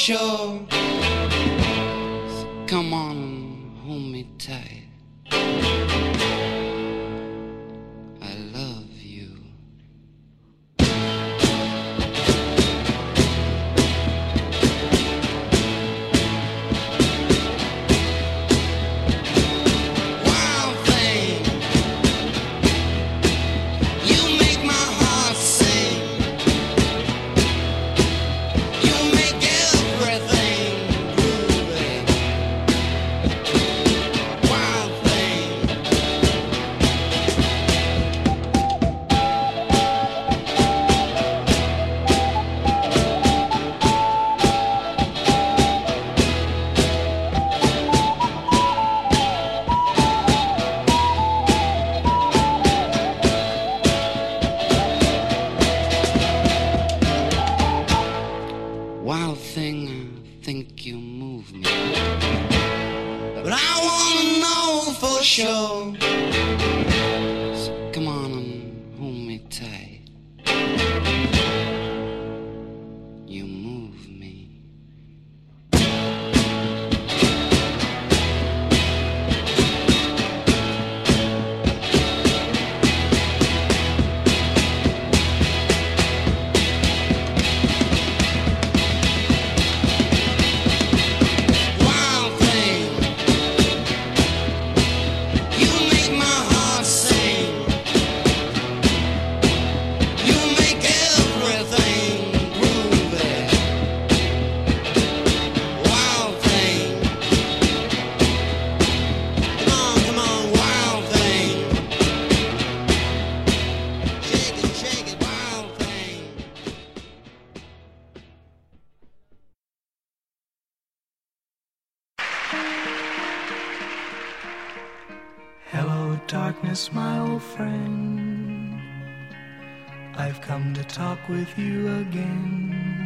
sure. So come on and hold me tight. I love you. Wild thing, you make my heart sing. You make everything groovy. Wild thing. Wild thing, I think you move me. But I wanna know for sure. So come on and hold me tight. You move me. Wild thing, you make my heart sing. You make everything groovy. Wild thing, come on, wild thing. Shake it, wild thing. Hello, darkness, my old friend. I've come to talk with you again.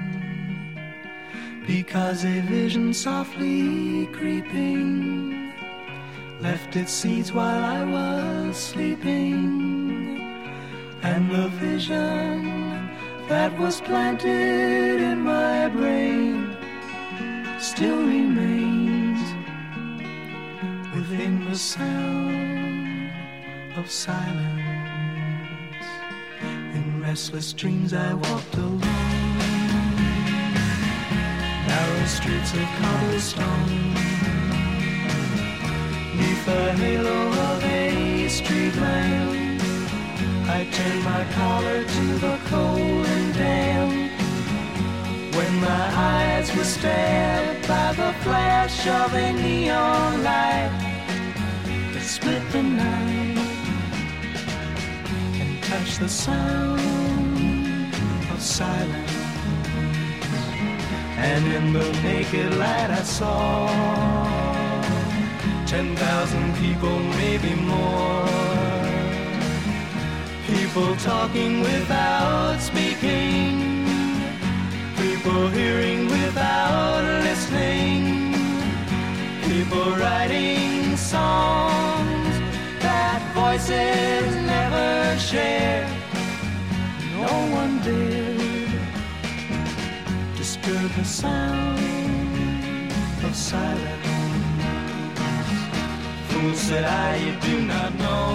Because a vision softly creeping left its seeds while I was sleeping. And the vision that was planted in my brain still remains within the sound of silence. In restless dreams I walked alone, narrow streets of cobblestone, neath the halo of a street lamp. I turned my collar to the cold and damp, when my eyes were stabbed by the flash of a neon light that split the night and touched the sound of silence. And in the naked light I saw 10,000 people, maybe more. People talking without speaking, people hearing without listening, people writing songs that voices never share. No one dared disturb the sound of silence. Fool, said I, you do not know.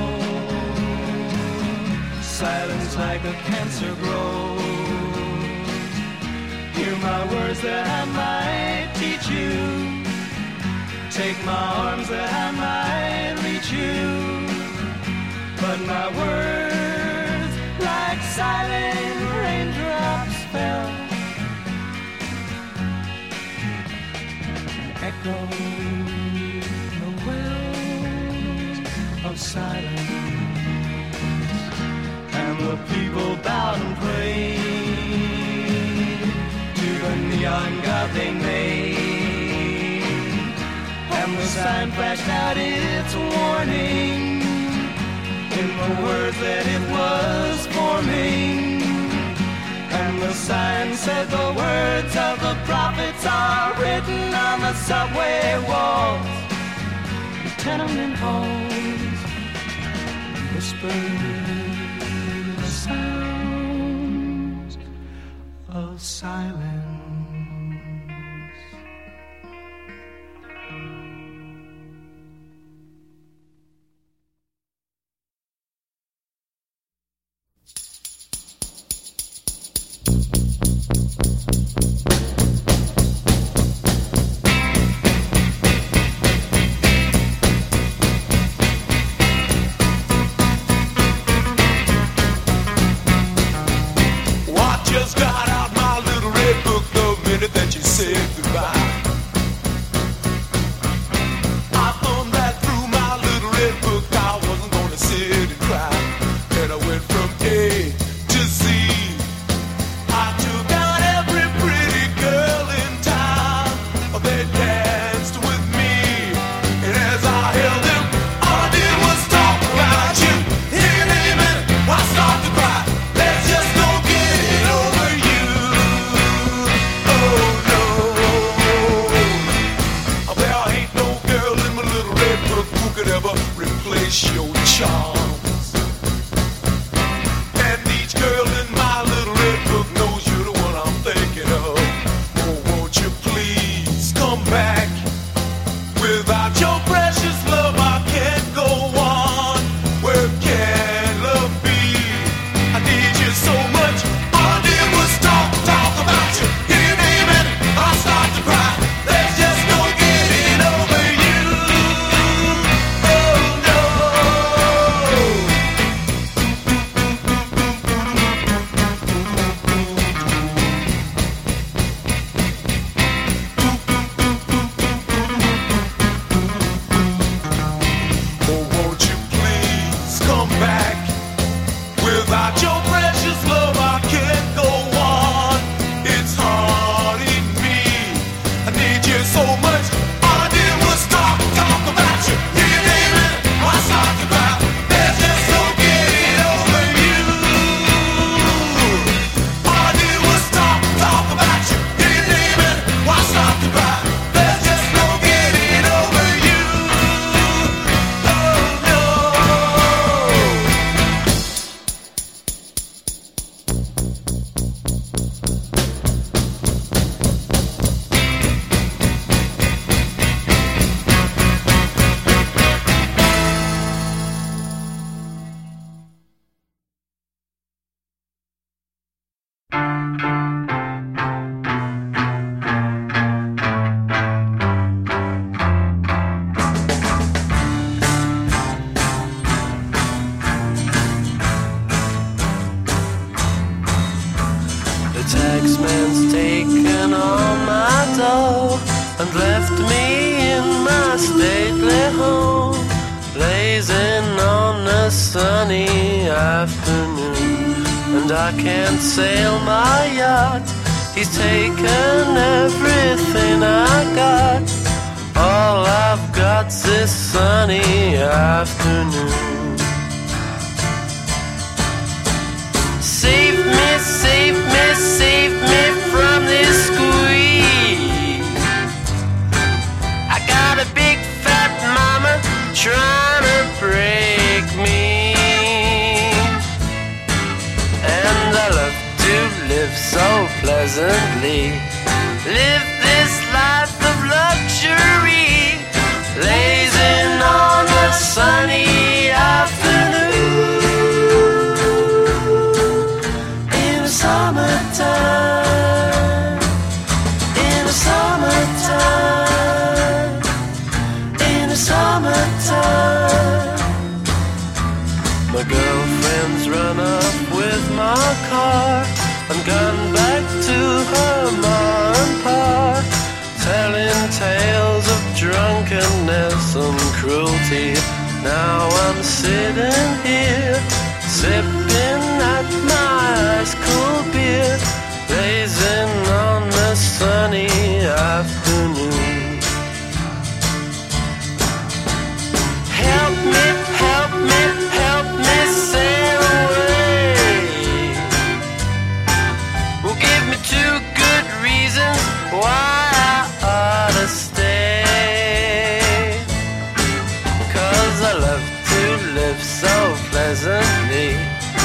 Silence like a cancer grows. Hear my words that I might teach you. Take my arms that I might reach you. But my words, like silent raindrops, fell, echoed the wells of silence. And the people bowed and prayed to the neon god they made. And the sign flashed out its warning in the words that it was forming. And the sign said the words of the prophets are written on the subway walls, the tenement halls, whispered the sounds of silence. just got out my little red book the minute that you said goodbye. I thumbed right through my little red book. I wasn't gonna sit and cry. And I went from A to Z. I took out every pretty girl in town. They danced with me, and as I held them, all I did was talk about you. Hear your name and I start to cry. There's just no getting over you. Oh no, there ain't no girl in my little red book who could ever replace your charms. And each girl in my little red book knows you're the one I'm thinking of. Oh, won't you please come back? Without your precious love, I can't go on. Where can love be? I need you so much. All I did was talk about you. Hear your name and I start to cry. There's just no getting over you. Oh no. Oh, won't you please come back? Without your precious love, I can't go on. It's haunting me. I need you so much. All I did was talk about you. Hear your name and I start to cry. There's just no getting over you. All I did was talk about you. Hear your name and I start to cry. There's just no getting over you. Oh no. The taxman's taken all my dough and left me in my stately home, blazing on a sunny afternoon. And I can't sail my yacht, he's taken everything I got. All I've got's this sunny afternoon. Save me, save me, save me from this squeeze. I got a big fat mama trying to break me. And I love to live so pleasantly, live this life of luxury, blazing on a sunny afternoon. Summertime, in the summertime, in the summertime. My girlfriend's run off with my car and gone back to her ma and pa, telling tales of drunkenness and cruelty. Now I'm sitting here, sipping at my ice cold beer, blazing on a sunny afternoon. Help me, help me, help me sail away. Well, give me 2 good reasons why I ought to stay. 'Cause I love to live so pleasantly,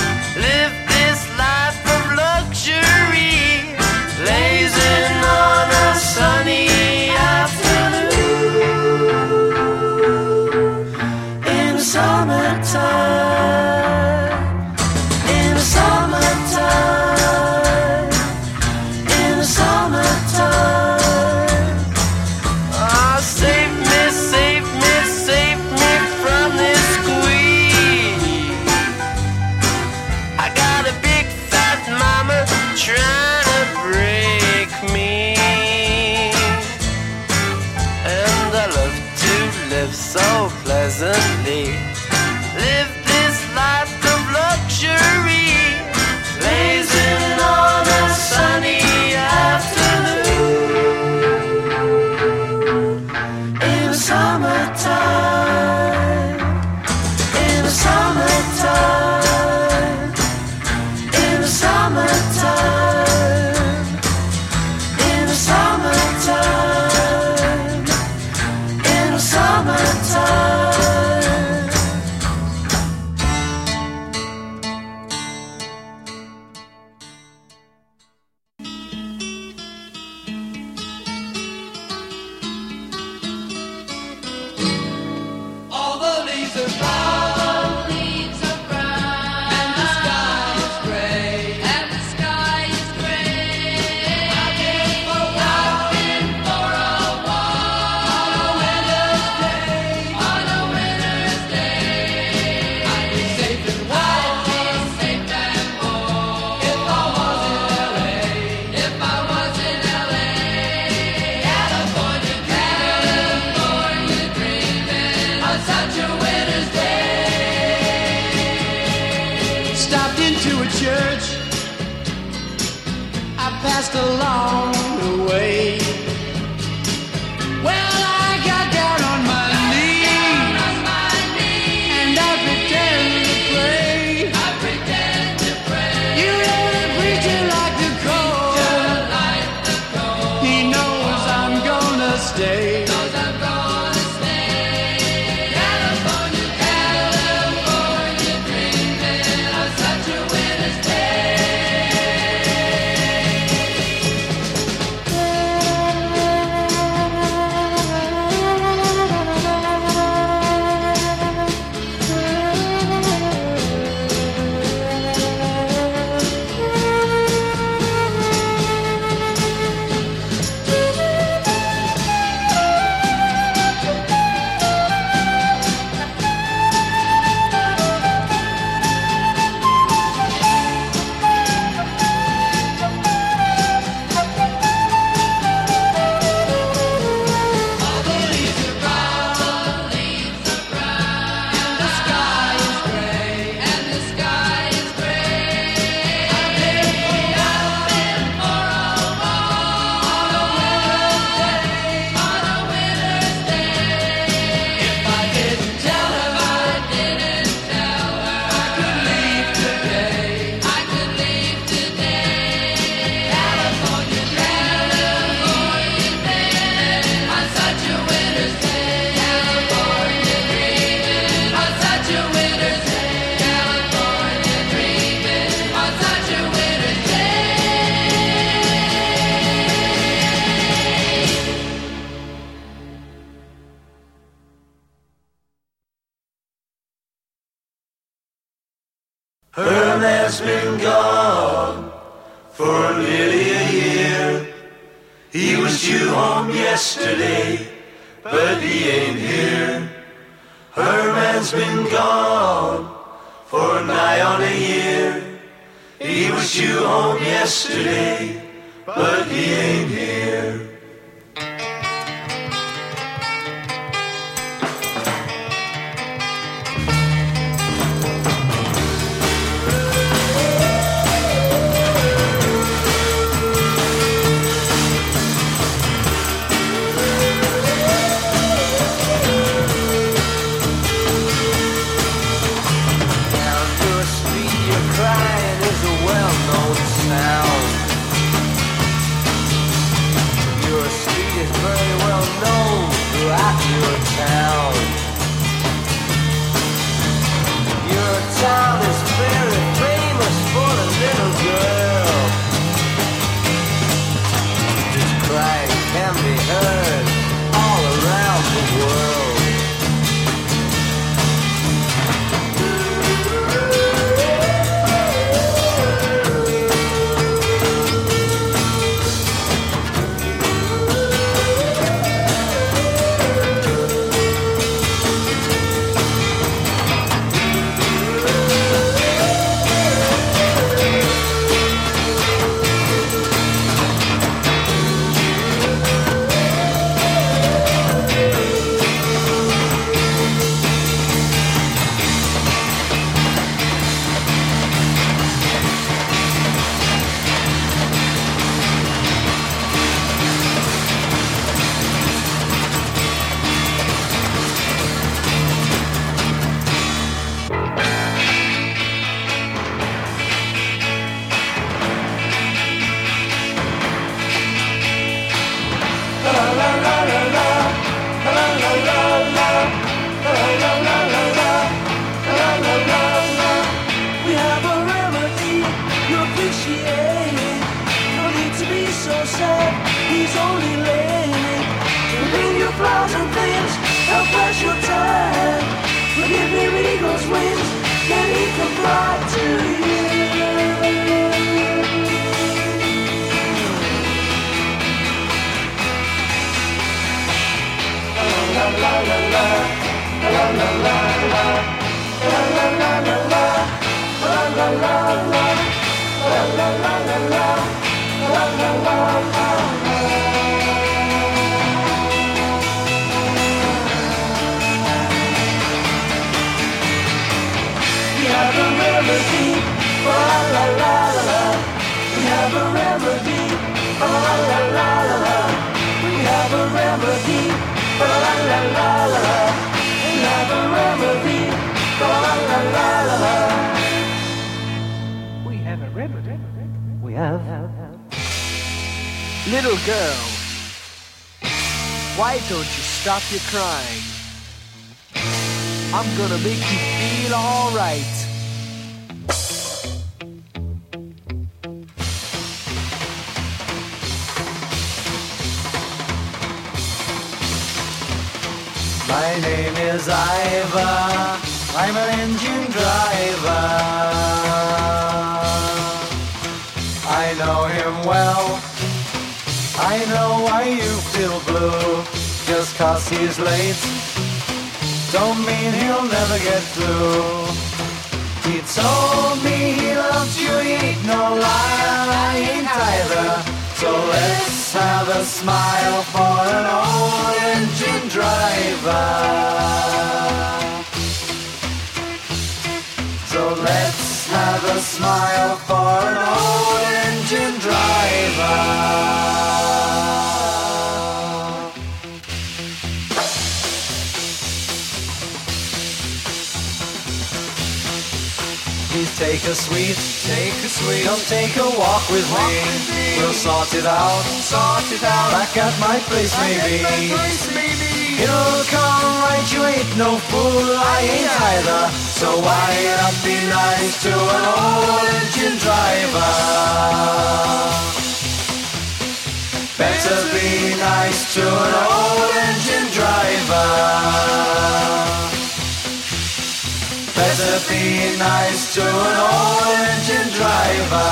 passed along the way. Well, I got down on my knees and I pretend to pray. You know the preacher like the cold. He knows I'm gonna stay. Herm has been gone for nearly a year. He was due home yesterday, but he ain't here. Herman's been gone for nigh on a year. He was due home yesterday, but he ain't here. Town is very famous for the little girl whose crying can be heard all around the world. have a remedy. La la la la la. We have a remedy. La la la la la. We have a remedy. La la la la la. We have a remedy. We have. Little girl, why don't you stop your crying? I'm gonna make you feel alright. My name is Ivor, I'm an engine driver. I know him well, I know why you feel blue. Just 'cause he's late don't mean he'll never get through. He told me he loves you, he ain't no liar, I ain't either. So let's have a smile for an old engine driver. So let's have a smile for an old engine driver. Please take a sweet, come take a walk with me. We'll sort it out, back at my place maybe. It'll come right, you ain't no fool, I ain't either. So why not be nice to an old engine driver? Better be nice to an old engine driver. Better be nice to an old engine driver.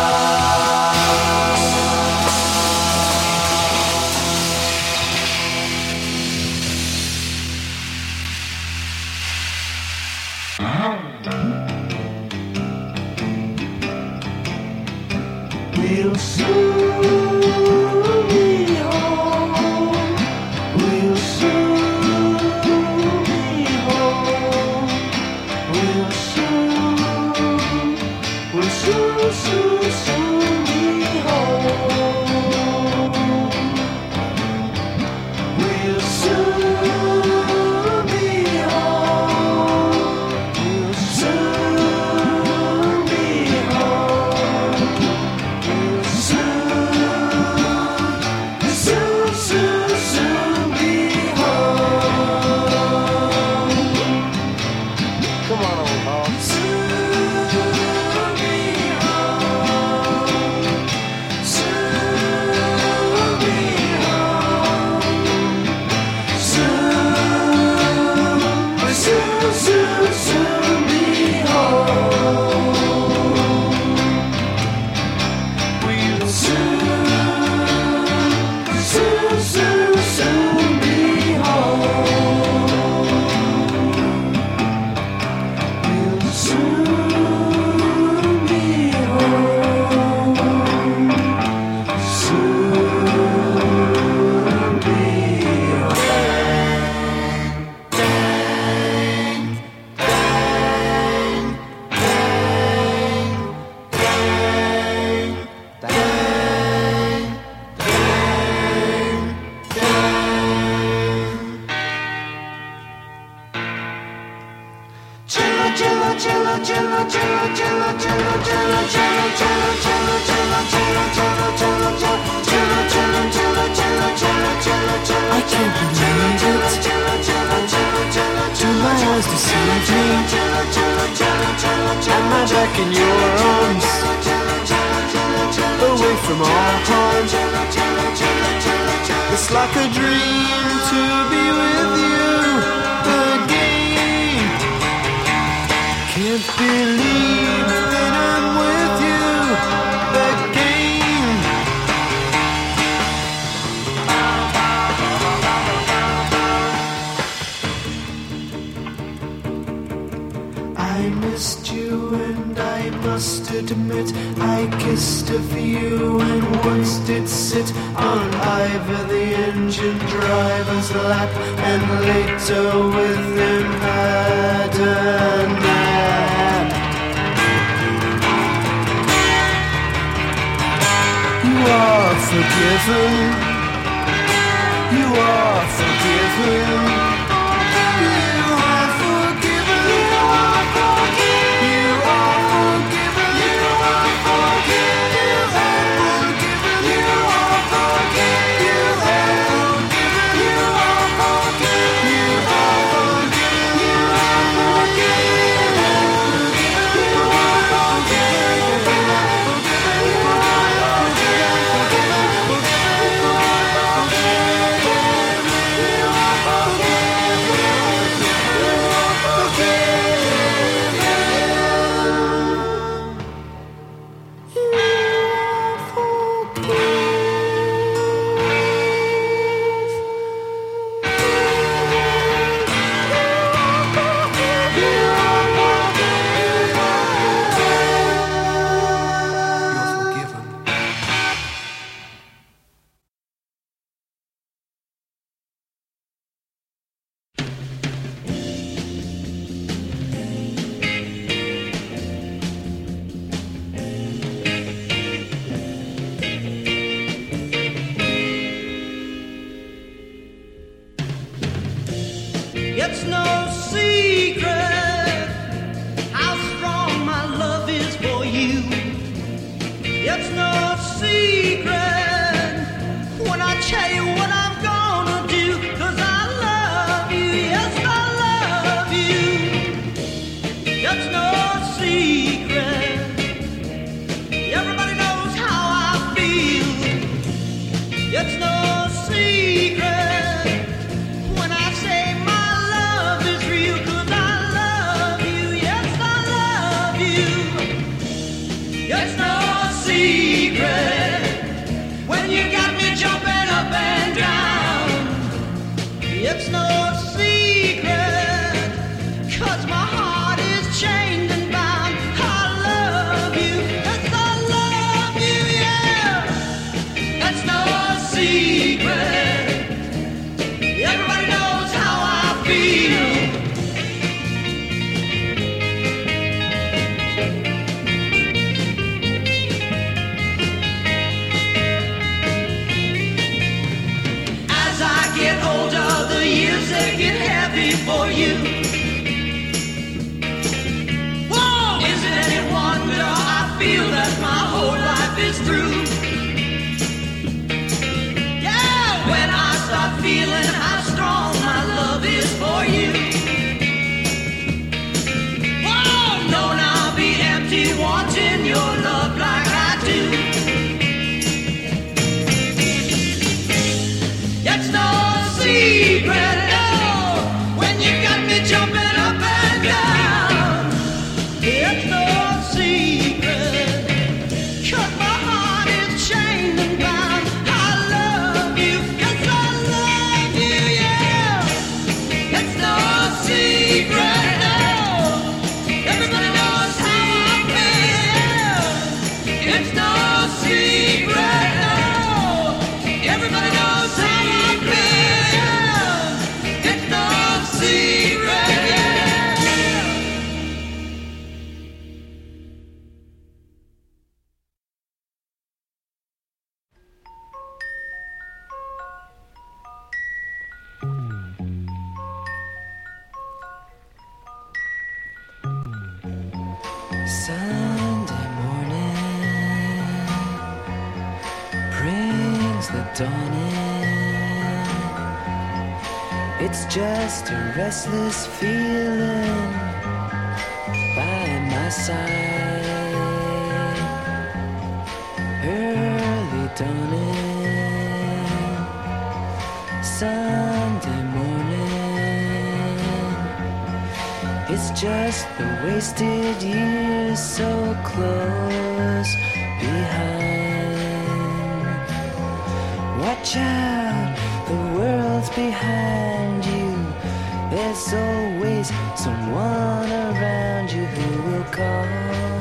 We'll soon be home. We'll soon be home. We'll soon be home. We'll soon be home. We'll soon be home. We'll soon be home. Come on, old Paul. I can't believe it. Do my eyes deceive me? Am I back in your arms, away from all harm? It's like a dream to be with you again. Can't believe that I'm with you again. I missed you and I must admit I kissed a few and once did sit on either the engine driver's lap and later with him had a nap. are forgiven. You are forgiven. You are forgiven. You are forgiven. You are forgiven. You are forgiven. You are forgiven. You are forgiven. You are forgiven. You are forgiven. You are forgiven. You are It's no secret how strong my love is for you. It's no secret when I tell you what I'm gonna do, 'cause I love you, yes I love you. It's no secret, everybody knows how I feel. It's no secret when I say my love is real, 'cause I love you, yes I love you. It's no secret when you got me jumping up and down. It's no secret 'cause my heart is chained and bound. I love you, yes I love you, yeah. It's no secret, everybody knows how I feel. As I get older, the years they get heavy for you. Whoa! Is it any wonder I feel that my whole life is through? Yeah, when I start feeling how strong my love is for you. Whoa! Knowing I'll be empty, wanting your love like I do. It's no secret, no, when you got me jumping up and down. It's no secret, 'cause my heart is chained and bound. I love you, yes I love you, yeah. It's no secret, no, everybody knows how I feel. It's no secret, no, everybody knows how I feel. It's no secret, yeah. Sunday morning brings the dawn in. It's just a restless feeling by my side. Early dawning, Sunday morning. It's just the wasted years so close behind. Watch out, the world's behind you. There's always someone around you who will call.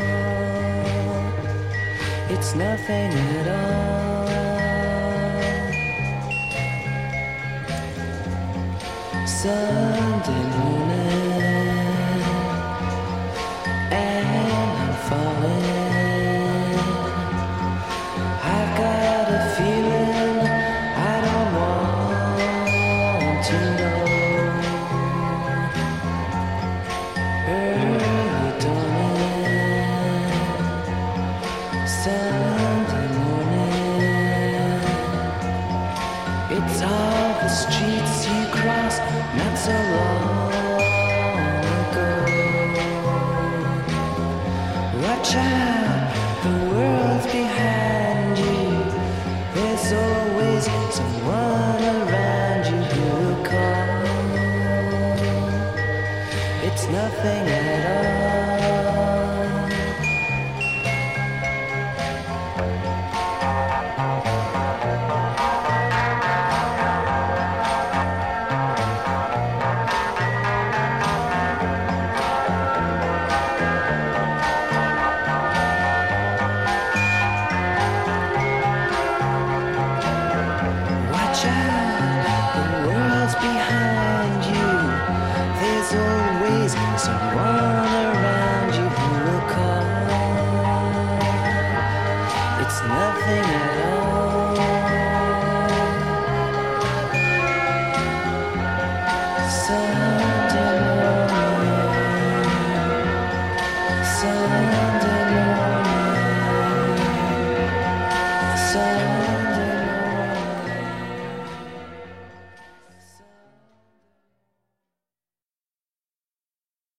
It's nothing at all. Sunday morning,